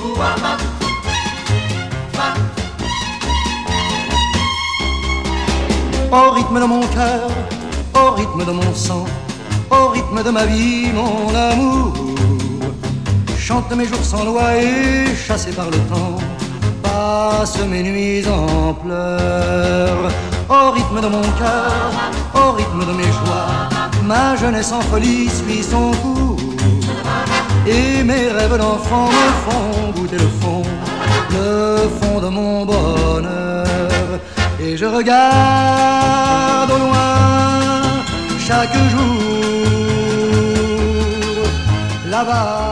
Au rythme de mon cœur, au rythme de mon sang, au rythme de ma vie, mon amour, chante mes jours sans loi et chassé par le temps, passe mes nuits en pleurs. Au rythme de mon cœur, au rythme de mes joies, ma jeunesse en folie suit son cours, et mes rêves d'enfant me font goûter le fond de mon bonheur. Et je regarde au loin chaque jour là-bas